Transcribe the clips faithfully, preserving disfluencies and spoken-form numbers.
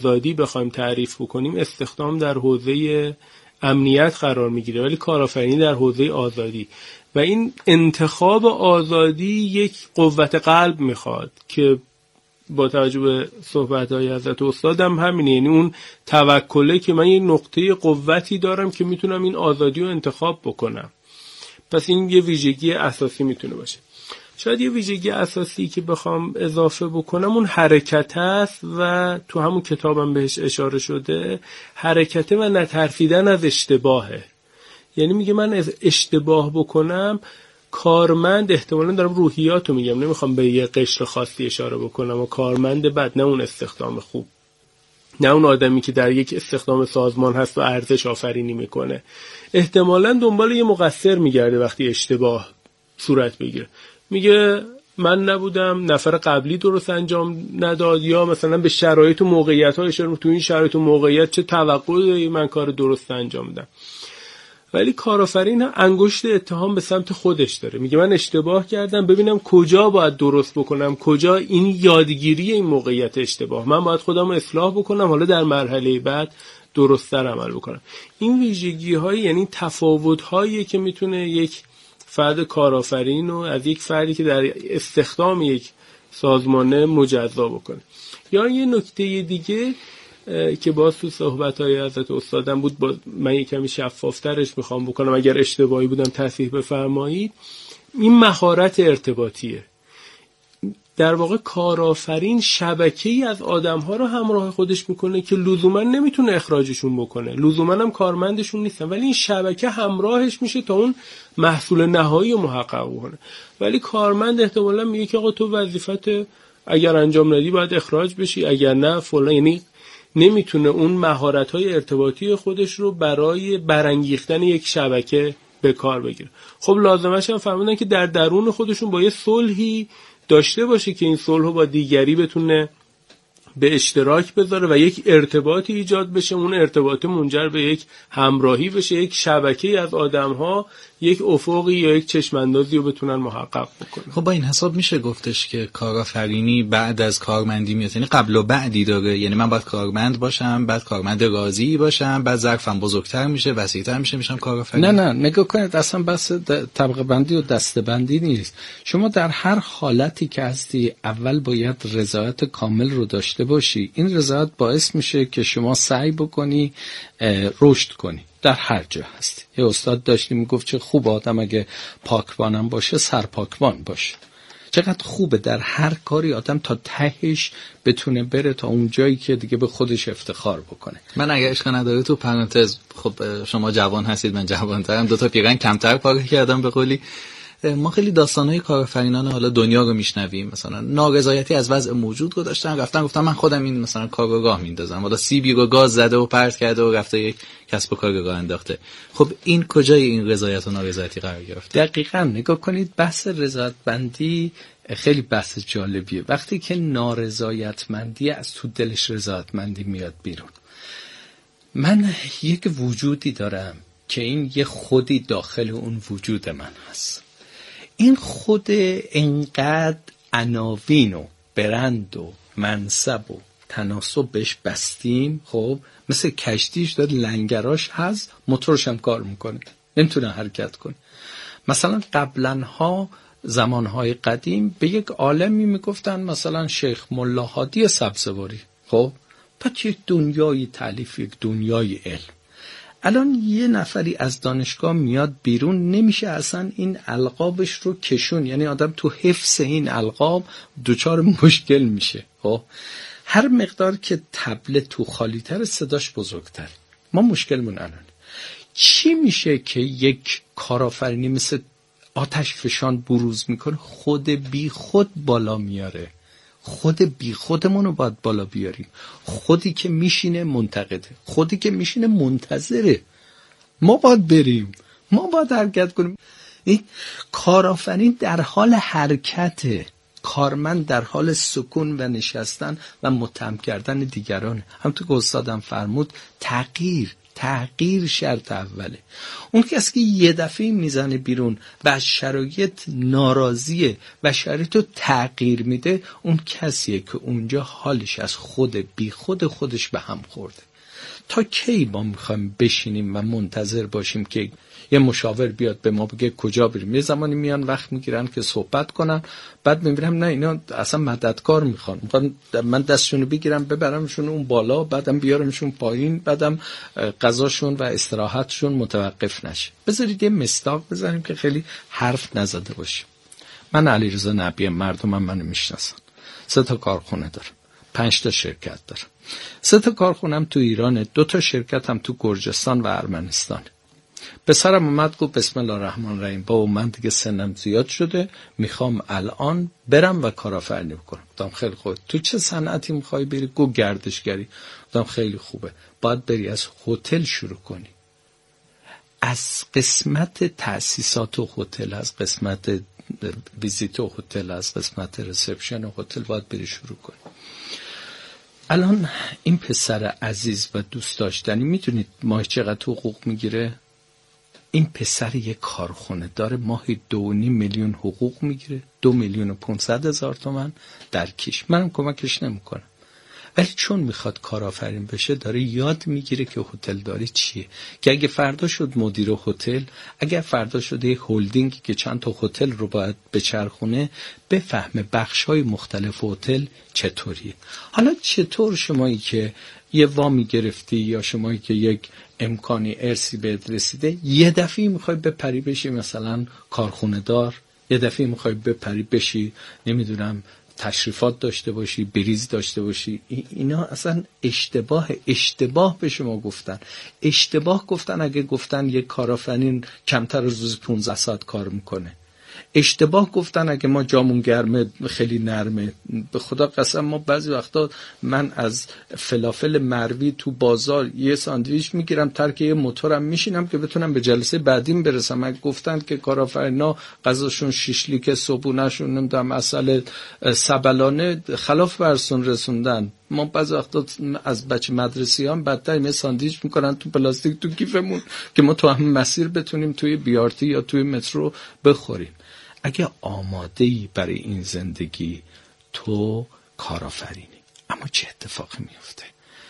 آزادی بخوایم تعریف بکنیم، استخدام در حوزه امنیت قرار میگیره، ولی کارآفرینی در حوزه آزادی. و این انتخاب آزادی یک قوت قلب میخواد که با توجه به صحبت‌های حضرت استادم همینه، یعنی اون توکله که من یک نقطه قوتی دارم که میتونم این آزادی رو انتخاب بکنم. پس این یه ویژگی اساسی میتونه باشه. شاید یه ویژگی اساسی که بخوام اضافه بکنم اون حرکت است و تو همون کتابم بهش اشاره شده، حرکت و نترسیدن از اشتباهه. یعنی میگه من از اشتباه بکنم، کارمند، احتمالاً دارم روحیاتو میگم، نمیخوام به یه قشر خاصی اشاره بکنم، و کارمند بد، نه اون استخدام خوب، نه اون آدمی که در یک استخدام سازمان هست و ارزش آفرینی میکنه، احتمالاً دنبال یه مقصر میگرده وقتی اشتباه صورت بگیره. میگه من نبودم، نفر قبلی درست انجام نداد، یا مثلا به شرایط و موقعیت ها اشاره، تو این شرایط و موقعیت چه توقعی داری من کار درست انجام بدم. ولی کارآفرین انگشت اتهام به سمت خودش داره، میگه من اشتباه کردم، ببینم کجا باید درست بکنم، کجا این یادگیری این موقعیت اشتباه، من باید خودم رو اصلاح بکنم، حالا در مرحله بعد درست‌تر عمل بکنم. این ویژگی های، یعنی تفاوت هایی که میتونه یک فرد کارآفرین رو از یک فردی که در استخدام یک سازمانه مجزا بکنه. یا یه نکته دیگه که باز تو صحبت‌های حضرت استادم بود، با من یه کمی شفافترش میخوام بکنم، اگر اشتباهی بودم تصحیح بفرمایید، این مهارت ارتباطیه. در واقع کارآفرین شبکه‌ای از آدم‌ها رو همراه خودش میکنه که لزوما نمیتونه اخراجشون بکنه، لزوما هم کارمندشون نیستن، ولی این شبکه همراهش میشه تا اون محصول نهایی رو محقق کنه. ولی کارمند احتمالاً میگه که آقا تو وظیفت اگر انجام ندی باید اخراج بشی، اگر نه فلان، یعنی نمیتونه اون مهارت‌های ارتباطی خودش رو برای برانگیختن یک شبکه به کار بگیره. خب لازمش هم فهمیدن که در درون خودشون با یه صلحی داشته باشه که این صلح رو با دیگری بتونه به اشتراک بذاره و یک ارتباطی ایجاد بشه، اون ارتباط منجر به یک همراهی بشه، یک شبکه‌ای از آدم‌ها یک افقی یا یک چشم‌اندازی رو بتونن محقق بکنن. خب با این حساب میشه گفتش که کارآفرینی بعد از کارمندی میاد، یعنی قبل و بعدی داره. یعنی من باید کارمند باشم، بعد کارمند راضی باشم، بعد ظرفم بزرگتر میشه، وسیع‌تر میشه، میشم کارآفرین. نه نه نگاه کنید، اصلا بحث طبقه بندی و دسته بندی نیست. شما در هر حالتی که هستی اول باید رضایت کامل رو داشته باشی. این رضایت باعث میشه که شما سعی بکنی رشد کنی در هر جا هستی. یه استاد داشتیم میگفت چه خوب آدم اگه پاکبانم باشه سرپاکبان باشه. چقدر خوبه در هر کاری آدم تا تهش بتونه بره تا اون جایی که دیگه به خودش افتخار بکنه. من اگه عشق نداره تو پرانتز، خب شما جوان هستید من جوان‌ترم، دو تا پیرن کمتر پاک کردم به قولی. ما خیلی داستانهای کارآفرینان حالا دنیا رو میشنویم، مثلا نارضایتی از وضع موجود رو داشتن، رفتن گفتن من خودم این مثلا کار رو راه میندازم، حالا سیبی رو گاز زده و پرت کرده و رفته یک کسب و کار راه انداخته. خب این کجای این رضایت و نارضایتی قرار گرفته؟ دقیقاً نگاه کنید، بحث رضایت بندی خیلی بحث جالبیه. وقتی که نارضایتمندی از تو دلش رضایتمندی میاد بیرون. من یک وجودی دارم که این یه خودی داخل اون وجود من هست. این خود انقدر عناوین و برند و منصب و تناسب بهش بستیم، خب مثل کشتیش داره لنگراش هست، موتورش هم کار میکنه، نمیتونه حرکت کنه. مثلا قبلا ها زمانهای قدیم به یک عالمی میگفتن مثلا شیخ ملا هادی سبزواری، خب پس یک دنیای تالیف، یک دنیای علم. الان یه نفری از دانشگاه میاد بیرون، نمیشه اصلا این القابش رو کشون، یعنی آدم تو حفظ این القاب دوچار مشکل میشه. خب هر مقدار که تبله تو خالی تر صداش بزرگتر. ما مشکلمون الان چی میشه که یک کارآفرینی مثل آتش فشان بروز میکنه، خود بی خود بالا میاره. خود بی خودمون رو باید بالا بیاریم. خودی که میشینه منتقده، خودی که میشینه منتظره. ما باید بریم، ما باید حرکت کنیم. این کارآفرین در حال حرکته، کارمند در حال سکون و نشستن و متهم کردن دیگران. همونطور که استادم فرمود، تغییر تغییر شرط اوله. اون کسی که یه دفعه میزنه بیرون و از شرایط ناراضیه و شرایط رو تغییر میده، اون کسیه که اونجا حالش از خود بی خود خودش به هم خورده. تا کی ما میخوایم بشینیم و منتظر باشیم که یه مشاور بیاد به ما بگه کجا بریم؟ یه زمانی میان وقت میگیرن که صحبت کنن، بعد میبینم نه اینا اصلا مددکار میخوان، میخوان من دستشونو بگیرم ببرمشون اون بالا، بعدم بیارمشون پایین، بعدم غذاشون و استراحتشون متوقف نشه. بذارید یه مصداق بزنیم که خیلی حرف نزده باشیم. من علیرضا نبی، مردمم منو میشناسن. سه تا کارخونه دارم، پنج تا شرکت دارم. سه تا کارخونم تو ایرانه، دو تا شرکتم تو گرجستان و ارمنستان. پسرم اومد گفت بسم الله الرحمن الرحیم، بابا من دیگه سنم زیاد شده، میخوام الان برم و کارآفرینی بکنم. گفتم خیلی خوبه. تو چه صنعتی میخوای بری؟ گفت گردشگری. گفتم خیلی خوبه، باید بری از هتل شروع کنی. از قسمت تأسیسات و هتل، از قسمت ویزیت و هتل، از قسمت رسپشن و هتل باید بری شروع کنی. الان این پسر عزیز و دوست داشتنی میدونید ماهی چقدر حقوق میگیره؟ این پسر یک کارخونه داره، ماهی دو و نیم میلیون حقوق میگیره، دو میلیون و پونصد هزار تومن در کیش. منم کمکش نمیکنم، ولی چون میخواد کارآفرین بشه داره یاد میگیره که هتل داری چیه، که اگه فردا شد مدیر هتل، اگه فردا شد یک هلدینگی که چند تا هتل رو باید بچرخونه، بفهمه بخش‌های مختلف هتل چطوریه. حالا چطور شمایی که یه وامی گرفتی یا شمایی که یک امکانی ارثی بهت رسیده، یه دفعه میخوای بپری بشی مثلا کارخونه دار، یه دفعه میخوای بپری بشی نمیدونم تشریفات داشته باشی، بریز داشته باشی، اینا اصلا اشتباه اشتباه به شما گفتن. اشتباه گفتن اگه گفتن یک کارآفرین کمتر از روز پونزده ساعت کار میکنه. اشتباه گفتن اگه ما جامون گرمه خیلی نرمه. به خدا قسم ما بعضی وقتا من از فلافل مروی تو بازار یه ساندویچ میگیرم، ترک یه موتورم میشینم که بتونم به جلسه بعدیم برسم. اگه گفتن که کارآفرینا غذاشون شیشلیک، صبحونه‌شون نمیدونم عسل سبلانه، خلاف برسون رسوندن. ما بعضی وقتا از بچه مدرسیان بدتر یه ساندویچ میکنن تو پلاستیک تو کیفمون که ما تو هم مسیر بتونیم توی بیارتی یا توی مترو بخوریم. اگه آماده‌ای برای این زندگی تو کارآفرینی، اما چه اتفاقی میفته؟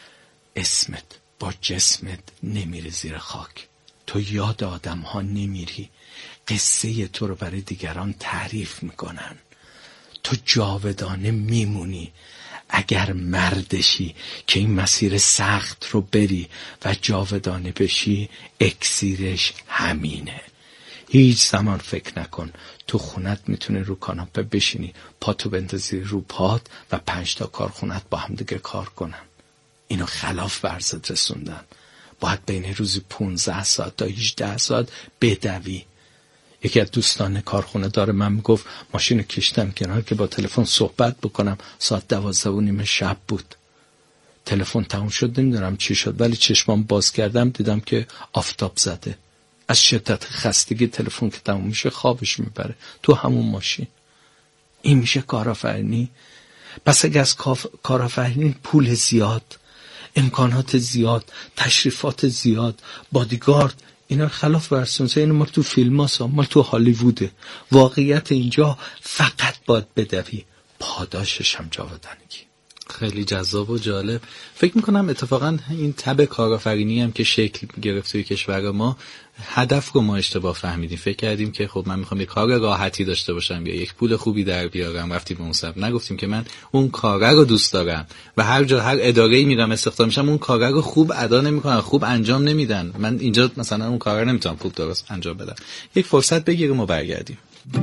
اسمت با جسمت نمیره زیر خاک، تو یاد آدم ها نمیری، قصه تو رو برای دیگران تعریف میکنن، تو جاودانه میمونی. اگر مردشی که این مسیر سخت رو بری و جاودانه بشی، اکسیرش همینه. هیچ زمان فکر نکن تو خونت میتونی رو کاناپه بشینی، پاتو بندازی رو پات و پنج تا کارخونت با هم دیگه کار کنن. اینو خلاف ورزت رسوندن. باید بین روزی پونزده ساعت تا هجده ساعت بدوی. یکی از دوستان کارخونه داره من میگفت ماشین کشتم کنار که با تلفن صحبت بکنم، ساعت دوازده و نیم شب بود. تلفن تموم شد، نمیدونم چی شد، ولی چشمام باز کردم دیدم که آفتاب زده. از شدت خستگی تلفن که تموم میشه خوابش میبره تو همون ماشین. این میشه کارآفرینی؟ پس اگه از کارآفرینی پول زیاد، امکانات زیاد، تشریفات زیاد، بادیگارد، اینا خلاف ورسونسه. اینو ما تو فیلم ها، ما تو هالیووده. واقعیت اینجا فقط باید بدوی، پاداشش هم جاودانگی. خیلی جذاب و جالب. فکر میکنم اتفاقا این تب کارآفرینی هم که شکل گرفت توی کشور ما، هدف رو ما اشتباه فهمیدیم. فکر کردیم که خب من میخوام یک کار راحتی داشته باشم یا یک پول خوبی در بیارم، رفتیم به اون سمت. نگفتیم که من اون کاره رو دوست دارم و هر جا هر اداره‌ای میرم استخدام میشم اون کاره رو خوب ادا نمیکنن، خوب انجام نمیدن. من اینجا مثلا اون کاره نمیتونم خوب درست انجام بدم. یک فرصت بگیریم و برگردیم.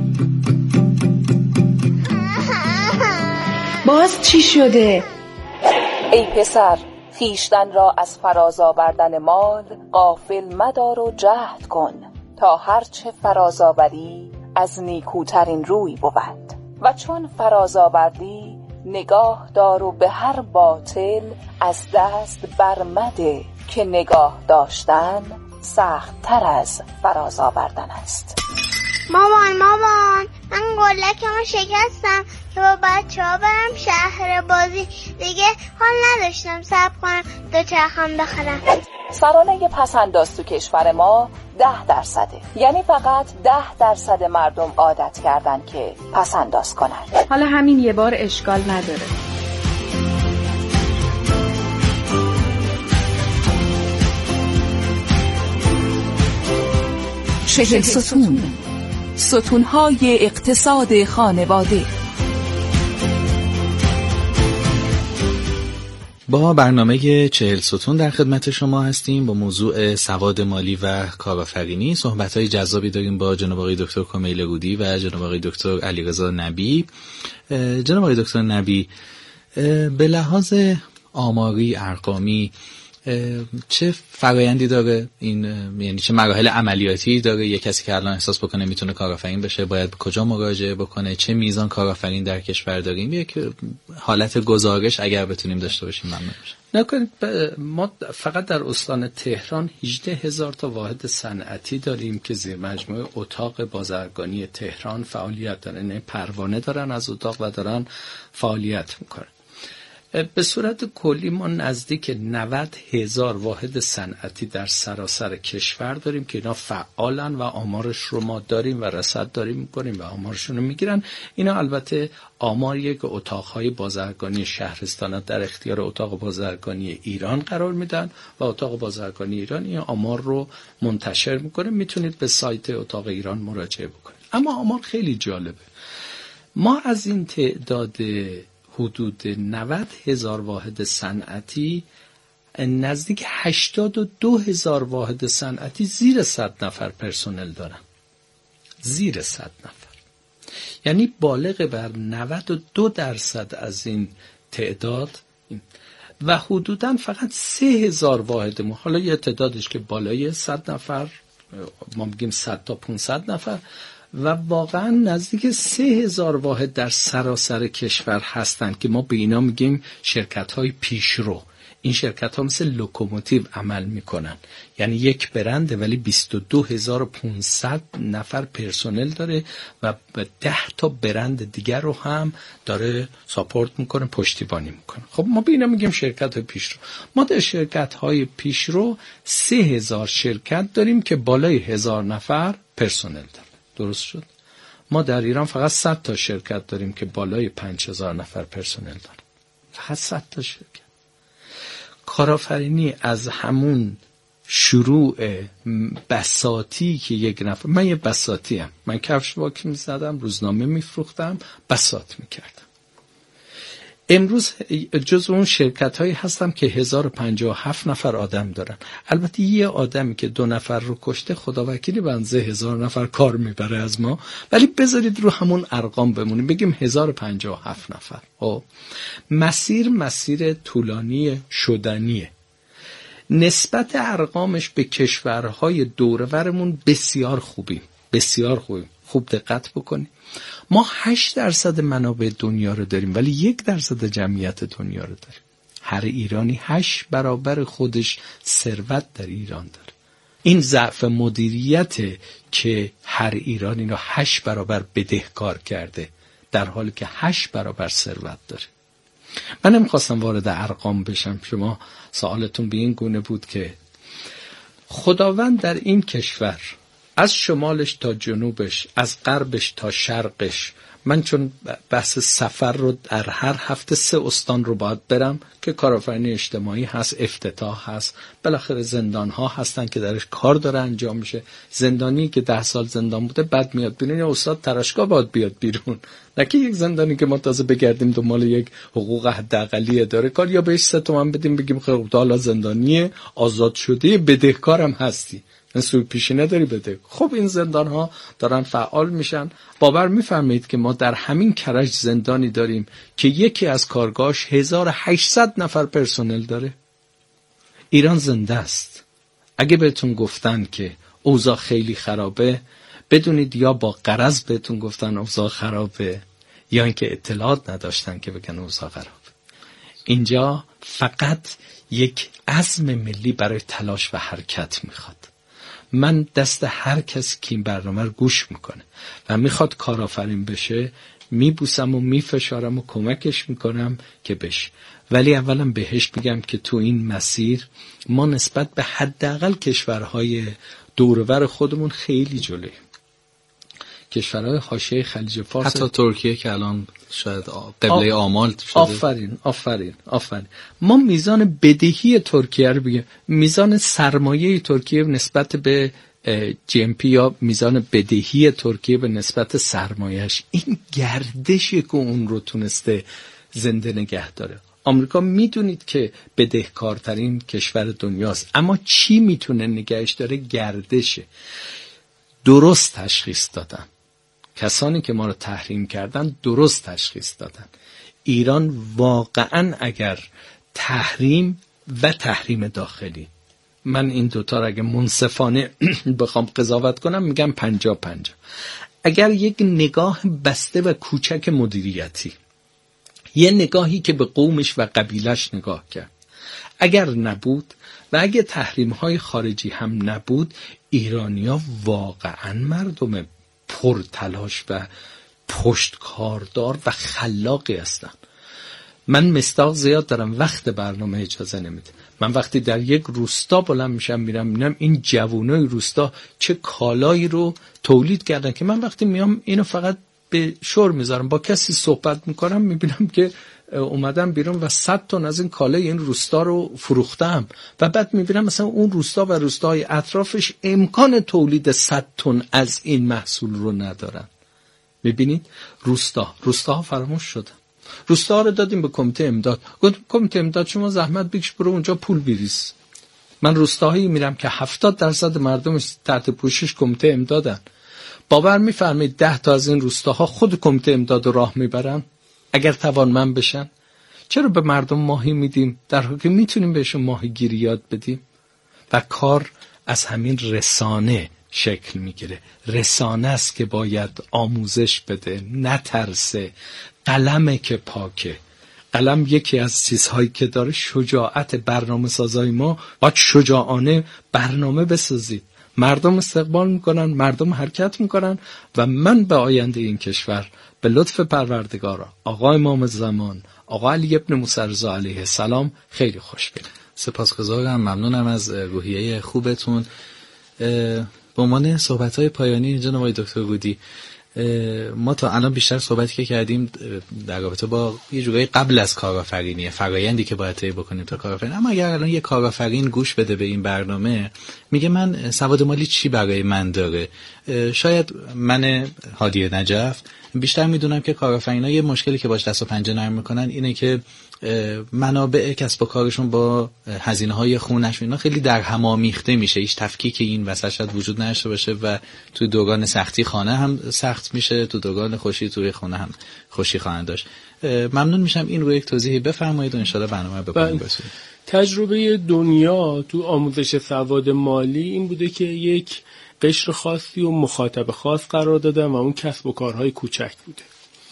باز چی شده؟ ای پسر، خویشتن را از فراز آوردن مال غافل مدار و جهد کن، تا هرچه فراز آوری از نیکوترین روی بود. و چون فراز آوردی نگاه دار و به هر باطل از دست برمده، که نگاه داشتن سخت تر از فراز آوردن است. مامان مامان من قلکمو شکستم که با بچه ها برم شهر بازی. دیگه حال نداشتم صبر کنم دوچرخه‌ام بخرم. سرانه پس‌انداز تو کشور ما ده درصده، یعنی فقط ده درصد مردم عادت کردن که پس‌انداز کنن. حالا همین یه بار اشکال نداره. چهل ستون، ستون‌های اقتصاد خانواده. با برنامه چهل ستون در خدمت شما هستیم با موضوع سواد مالی و کارآفرینی. صحبت‌های جذابی داریم با جناب آقای دکتر کمیل رودی و جناب آقای دکتر علیرضا نبی. جناب آقای دکتر نبی، به لحاظ آماری، ارقامی، چه فرایندی داره این، یعنی چه مراحل عملیاتی داره یک کسی که الان احساس بکنه میتونه کارآفرین بشه باید به کجا مراجعه بکنه؟ چه میزان کارآفرین در کشور داریم؟ یک حالت گزارش اگر بتونیم داشته باشیم ممنون میشم. نکنید ما فقط در استان تهران هجده هزار تا واحد صنعتی داریم که زیر مجموعه اتاق بازرگانی تهران فعالیت دارن، یعنی پروانه دارن از اتاق و دارن فعالیت میکنن. به صورت کلی ما نزدیک نود هزار واحد صنعتی در سراسر کشور داریم که اینا فعالن و آمارش رو ما داریم و رصد داریم میکنیم و آمارشون رو میگیرن. اینا البته آماریه که اتاقهای بازرگانی شهرستانات در اختیار اتاق بازرگانی ایران قرار میدن و اتاق بازرگانی ایران این آمار رو منتشر میکنه. میتونید به سایت اتاق ایران مراجعه بکنید. اما آمار خیلی جالبه. ما از این تعداد حدود نود هزار واحد صنعتی نزدیک هشتاد و دو هزار واحد صنعتی زیر صد نفر پرسنل دارن. زیر صد نفر، یعنی بالغ بر نود و دو درصد از این تعداد و حدوداً فقط سه هزار واحد ما، حالا یه تعدادش که بالای صد نفر، ما میگیم صد تا پانصد نفر، و واقعا نزدیک سه هزار واحد در سراسر کشور هستند که ما به اینا میگیم شرکت های پیشرو. این شرکت ها مثل لوکوموتیو عمل میکنن، یعنی یک برنده ولی بیست و دو هزار و پانصد نفر پرسنل داره و ده تا برند دیگر رو هم داره ساپورت میکنه، پشتیبانی میکنه. خب ما به اینا میگیم شرکت های پیشرو. ما در شرکت های پیشرو سه هزار شرکت داریم که بالای هزار نفر پرسنل داره. درست شد؟ ما در ایران فقط صد تا شرکت داریم که بالای پنج هزار نفر پرسنل داره. فقط صد تا شرکت. کارآفرینی از همون شروع بساطی که یک نفر، من یه بساطی ام، من کفش واک میزدم، روزنامه میفروختم، بساط میکردم. امروز جز اون شرکت هایی هستم که هزار و پنجاه و هفت نفر آدم دارن. البته یه آدمی که دو نفر رو کشته خدا وکیلی بنزه هزار نفر کار میبره از ما، ولی بذارید رو همون ارقام بمونیم، بگیم هزار و پنجاه و هفت نفر. او مسیر مسیر طولانی شدنیه. نسبت ارقامش به کشورهای دورورمون بسیار خوبیم، بسیار خوبیم. خوب دقت بکنید. ما هشت درصد منابع دنیا رو داریم ولی یک درصد جمعیت دنیا رو داریم. هر ایرانی هشت برابر خودش ثروت در ایران داره. این ضعف مدیریت که هر ایرانی رو هشت برابر بدهکار کرده در حالی که هشت برابر ثروت داره. من نمیخواستم وارد ارقام بشم. شما سوالتون به این گونه بود که خداوند در این کشور از شمالش تا جنوبش، از غربش تا شرقش، من چون بحث سفر رو در هر هفته سه استان رو باید برم که کارآفرینی اجتماعی هست، افتتاح هست، بالاخره زندان ها هستن که درش کار داره انجام میشه. زندانی که ده سال زندان بوده بعد میاد بیرون، یا استاد تراشگاه باید بیاد بیرون، نه که یک زندانی که ما تازه بگردیم دنبال یک حقوق حداقلی داره کار، یا بهش سه تومن بدیم بگیم خب حالا زندانی آزاد شده بدهکارم هستی، سوی پیشی نداری بده. خب این زندان ها دارن فعال میشن. باور میفرمایید که ما در همین کرج زندانی داریم که یکی از کارگاهش هزار و هشتصد نفر پرسنل داره. ایران زنده است. اگه بهتون گفتن که اوضاع خیلی خرابه، بدونید یا با غرض بهتون گفتن اوضاع خرابه یا اینکه اطلاعات نداشتن که بگن اوضاع خرابه. اینجا فقط یک عزم ملی برای تلاش و حرکت میخواد. من دست هر کسی که این برنامه رو گوش میکنه و میخواد کارآفرین بشه میبوسم و میفشارم و کمکش میکنم که بشه. ولی اولا بهش بگم که تو این مسیر ما نسبت به حداقل کشورهای دورور خودمون خیلی جلویم. کشورهای حاشیه خلیج فارس، حتی ترکیه که الان شاید قبله آمال شده. آفرین آفرین آفرین. ما میزان بدهی ترکیه رو بگیم، میزان سرمایه ترکیه نسبت به جی ام پی یا میزان بدهی ترکیه به نسبت سرمایهش، این گردشی که اون رو تونسته زنده نگه داره. آمریکا میدونید که بدهکارترین کشور دنیاست، اما چی میتونه نگهش داره؟ گردشه. درست تشخیص دادن کسانی که ما رو تحریم کردن، درست تشخیص دادن. ایران واقعا اگر تحریم و تحریم داخلی، من این دوتا رو اگه منصفانه بخوام قضاوت کنم میگم پنجا پنجا. اگر یک نگاه بسته و کوچک مدیریتی، یه نگاهی که به قومش و قبیلش نگاه کرد، اگر نبود و اگه تحریم های خارجی هم نبود، ایرانیا واقعا مردم پرتلاش و پشتکاردار و خلاقی هستن. من مستاق زیاد دارم، وقت برنامه اجازه نمیده. من وقتی در یک روستا بلند میشم میرم میبینم این جوانای روستا چه کالایی رو تولید کردن که من وقتی میام اینو فقط به شور میذارم، با کسی صحبت میکنم میبینم که اومدم بیرون و صد تن از این کالای این روستا رو فروختم و بعد میبینم مثلا اون روستا و روستاهای اطرافش امکان تولید صد تن از این محصول رو ندارن. میبینید روستا روستاها فراموش شدن. روستا رو دادیم به کمیته امداد. گفتم کمیته امداد شما زحمت بکش برو اونجا پول بریز. من روستاهایی میرم که هفتاد درصد مردمش تحت پوشش کمیته امدادن. باور میفرمایید ده تا از این روستاها خود کمیته امداد رو راه میبرن اگر توانمند بشن. چرا به مردم ماهی میدیم در حالی که میتونیم بهشون ماهیگیری یاد بدیم؟ و کار از همین رسانه شکل میگیره. رسانه است که باید آموزش بده، نترسه. قلمه که پاکه. قلم یکی از چیزهایی که داره شجاعت. برنامه سازای ما باید شجاعانه برنامه بسازید. مردم استقبال میکنن، مردم حرکت میکنن و من به آینده این کشور به لطف پروردگار آقا امام زمان آقا علی ابن موسی رضا علیه السلام خیلی خوشبینم. سپاسگزارم، ممنونم از روحیه خوبتون. به عنوان صحبت‌های پایانی جناب آقای دکتر گودی، ما تا الان بیشتر صحبتی که کردیم در رابطه با یه جورایی قبل از کارآفرینی، فرآیندی که باید طی بکنیم تا کارآفرین. اما اگر الان یه کارآفرین گوش بده به این برنامه، میگه من سواد مالی چی برای من داره؟ شاید من هادی نجف بیشتر میدونم که کارآفرین‌ها یه مشکلی که باش دست و پنجه نرم میکنن اینه که منابع کسب و کارشون با هزینه‌های خونه‌شون اینا خیلی در هم آمیخته میشه. هیچ تفکیک این وسط شاید وجود نداشته باشه و تو دوران سختی خانه هم سخت میشه، تو دوران خوشی توی خونه هم خوشی خواهند داشت. ممنون میشم این رو یک توضیحی بفرمایید و ان شاءالله برنامه رو بپایان برسونید. تجربه دنیا تو آموزش سواد مالی این بوده که یک قشر خاصی و مخاطب خاص قرار دادن و اون کسب و کارهای کوچک بوده.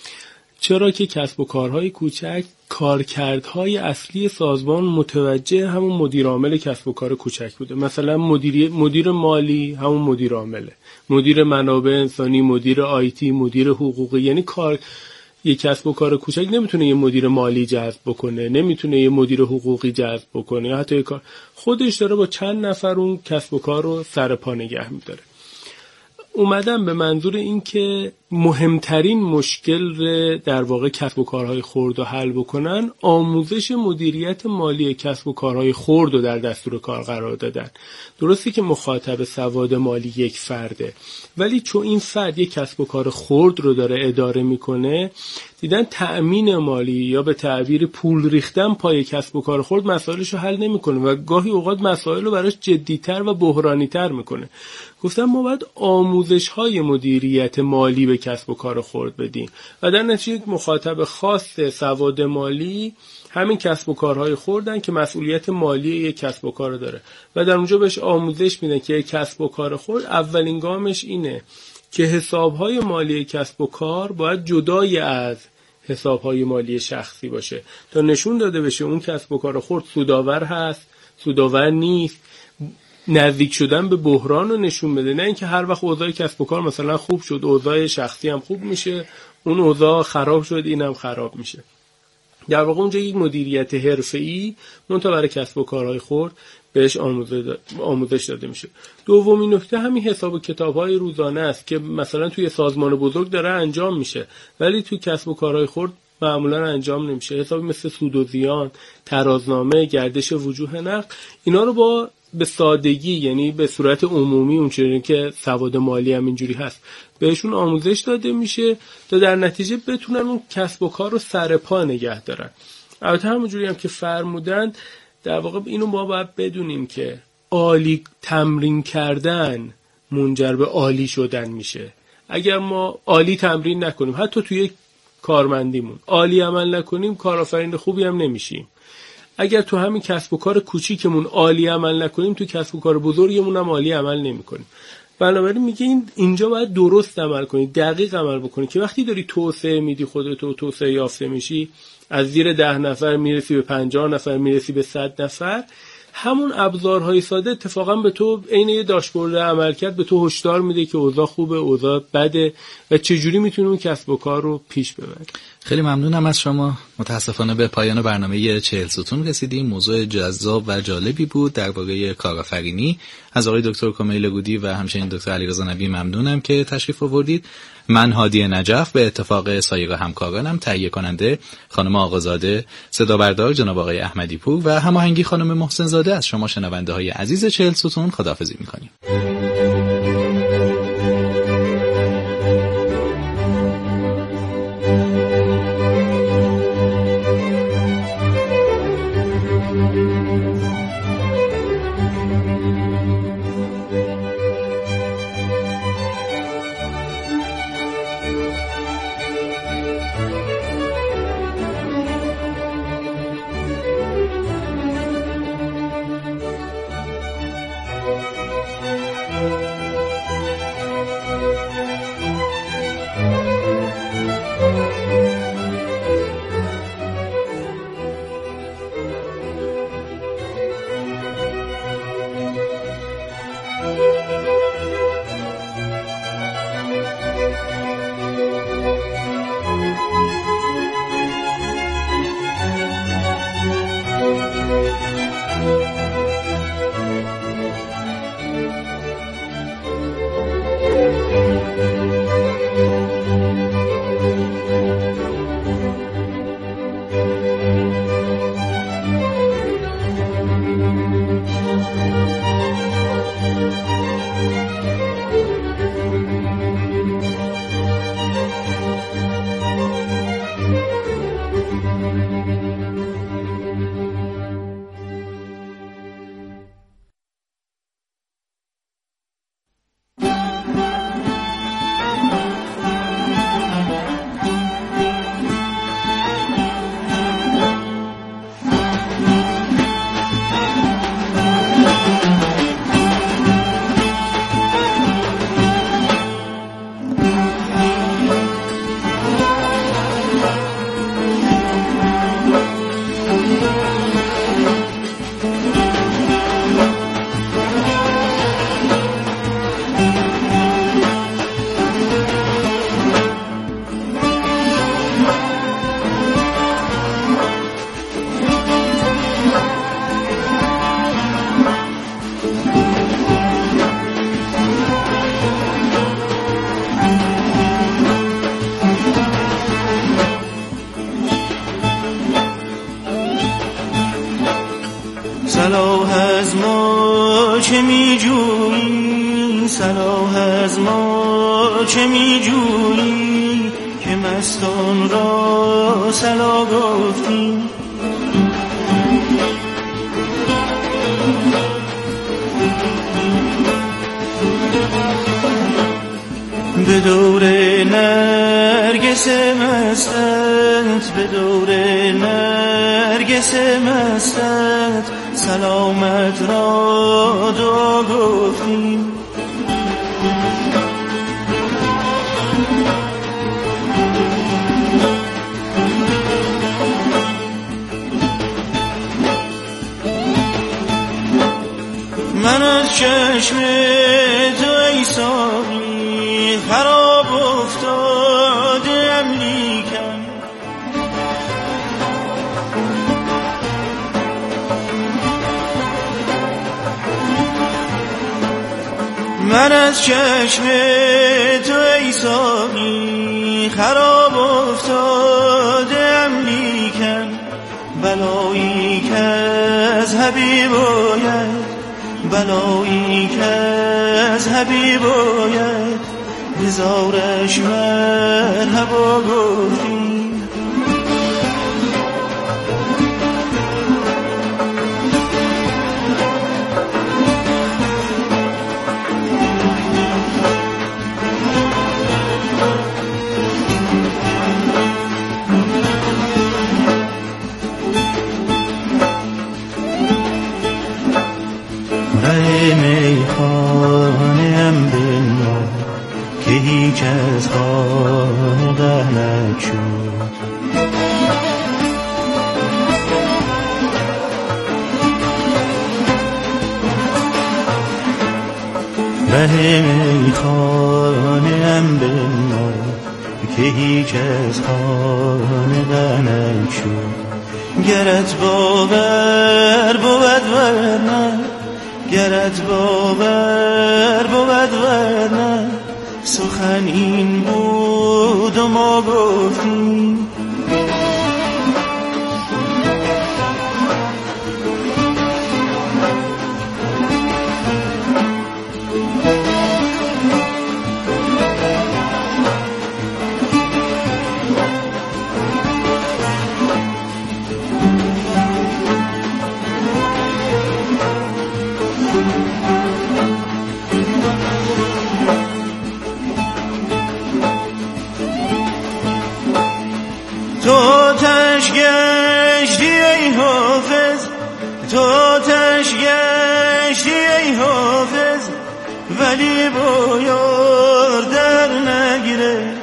چرا که کسب و کارهای کوچک کارکردهای اصلی سازمان متوجه همون مدیر عامل کسب و کار کوچک بوده. مثلا مدیر مدیر مالی همون مدیر عامله، مدیر منابع انسانی، مدیر آیتی، مدیر حقوقی. یعنی کار یک کسب و کار کوچک نمیتونه یه مدیر مالی جذب بکنه، نمیتونه یه مدیر حقوقی جذب بکنه، یا حتی یه کار خودش داره با چند نفر اون کسب و کار رو سر پا نگه می‌داره. اومدم به منظور این که مهمترین مشکل در واقع کسب و کارهای خرد رو حل بکنن، آموزش مدیریت مالی کسب و کارهای خرد رو در دستور کار قرار دادن. درسته که مخاطب سواد مالی یک فرده، ولی چون این فرد یک کسب و کار خرد رو داره اداره میکنه، دیدن تأمین مالی یا به تعبیر پول ریختن پای کسب و کار خرد مسائلش رو حل نمیکنه و گاهی اوقات مسائل رو براش جدی‌تر و بحرانی‌تر میکنه. گفتم ما باید آموزش‌های مدیریت مالی به کسب و کار خرد بدیم و در نتیجه یک مخاطب خاص سواد مالی همین کسب و کارهای خردن که مسئولیت مالی یک کسب و کار داره و در اونجا بهش آموزش میدن که یک کسب و کار خرد اولین گامش اینه که حسابهای مالی کسب و کار باید جدای از حسابهای مالی شخصی باشه تا نشون داده بشه اون کسب و کار خرد سودآور هست، سودآور نیست. نزدیک شدن به بحران رو نشون بده، نه اینکه هر وقت اوضاع کسب و کار مثلا خوب شد اوضاع شخصی هم خوب میشه، اون اوضاع خراب شد اینم خراب میشه. در واقع اونجا یک مدیریت حرفه‌ای منتها برای کسب و کارهای خرد بهش آموزش داده میشه. دومین نکته همین حساب و کتاب‌های روزانه است که مثلا توی سازمان بزرگ داره انجام میشه ولی توی کسب و کارهای خرد معمولا انجام نمیشه. حسابی مثل سود و زیان، ترازنامه، گردش وجوه نقد، اینا رو با به سادگی، یعنی به صورت عمومی اونچنین که سواد مالی هم اینجوری هست، بهشون آموزش داده میشه تا در نتیجه بتونن اون کسب و کار رو سر پا نگه دارن. البته همونجوری هم که فرمودن در واقع اینو ما باید بدونیم که عالی تمرین کردن منجر به عالی شدن میشه. اگر ما عالی تمرین نکنیم، حتی توی کارمندیمون عالی عمل نکنیم، کارآفرین خوبی هم نمیشیم. اگر تو همین کسب و کار کوچیکمون عالی عمل نکنیم، تو کسب و کار بزرگمون هم عالی عمل نمیکنیم. بنابراین میگه این اینجا باید درست عمل کنی، دقیق عمل بکنی که وقتی داری توسعه میدی خودتو، توسعه یافته میشی، از زیر ده نفر میرسی به پنجاه نفر، میرسی به صد نفر، همون ابزارهای ساده اتفاقا به تو عین یه داشبورد عملکرد به تو هشدار میده که اوضاع خوبه، اوضاع بده و چجوری میتونی اون کسب و کار رو پیش ببری. خیلی ممنونم از شما. متاسفانه به پایان برنامه چهل ستون رسیدیم. موضوع جذاب و جالبی بود درباره کارآفرینی. از آقای دکتر کمیل گودی و همچنین دکتر علیرضا نبی ممنونم که تشریف آوردید. من هادی نجف به اتفاق سایر همکارانم، تهیه کننده خانم آقازاده، صدا بردار جناب آقای احمدی پور و هماهنگی خانم محسن زاده، از شما شنونده های عزیز چهل ستون خداحافظی میکنیم. صلاح از ما چه می جویی، صلاح از ما چه می جویی، که مستان را صلاح گفتی. به دور نرگس مستت، به دور نرگس مستت، سلامت را دعا گفتی. من از چشم تو ای ساقی خراب افتادم لیکن من از چشم تو ای ساقی خراب افتادم لیکن بلایی که از حبیب آید بلایی که از حبیب آید هزارش مرحبا گفتیم میخانم بنا که هیچ از خانه نشد ره میخانم بنا که هیچ از خانه نشد گرت باور بود ورنه گرت باور بود ورنه سخن این بود و ما گفتیم تو تش گشتی ای حافظ تو تش گشتی ای حافظ ولی با یار در نگرفت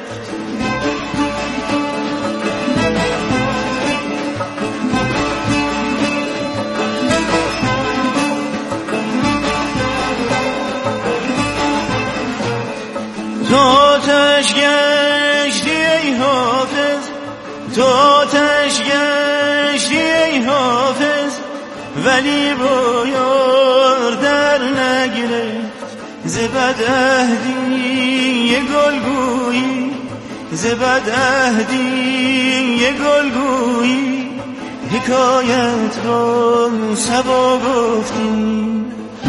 تو تش گشتی ای حافظ تو تش گشتی ای حافظ ولی با یار در نگرفت ز بدعهدی یه گلگویی ز بدعهدی یه گلگویی حکایت را صبا گفتیم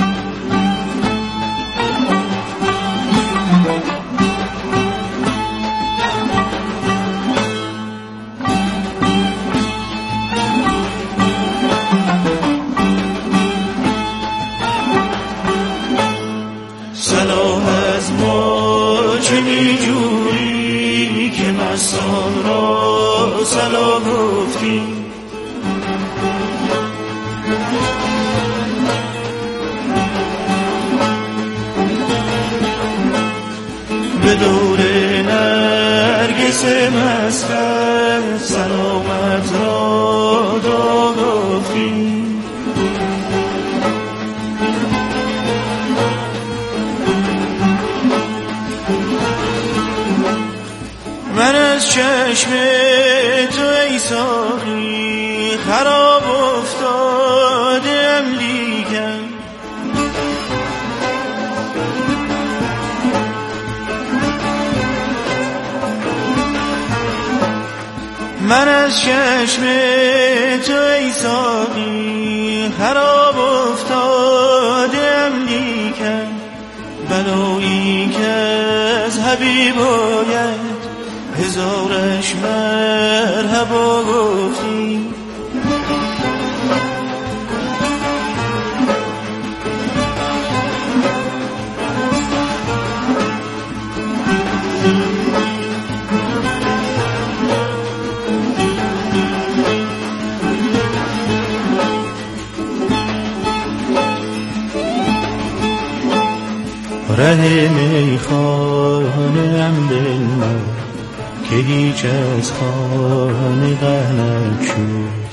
چه می جویی که مستان را سلام گفتی به دور نرگس مسکن سلامت را دا گفتی من از چشم تو ای ساقی خراب افتادم لیکن من از چشم تو ای ساقی خراب افتادم لیکن بلایی که از حبیب آید هزارش مرحبا گفتیم ره میخانم دل که هیچ از خانه نشد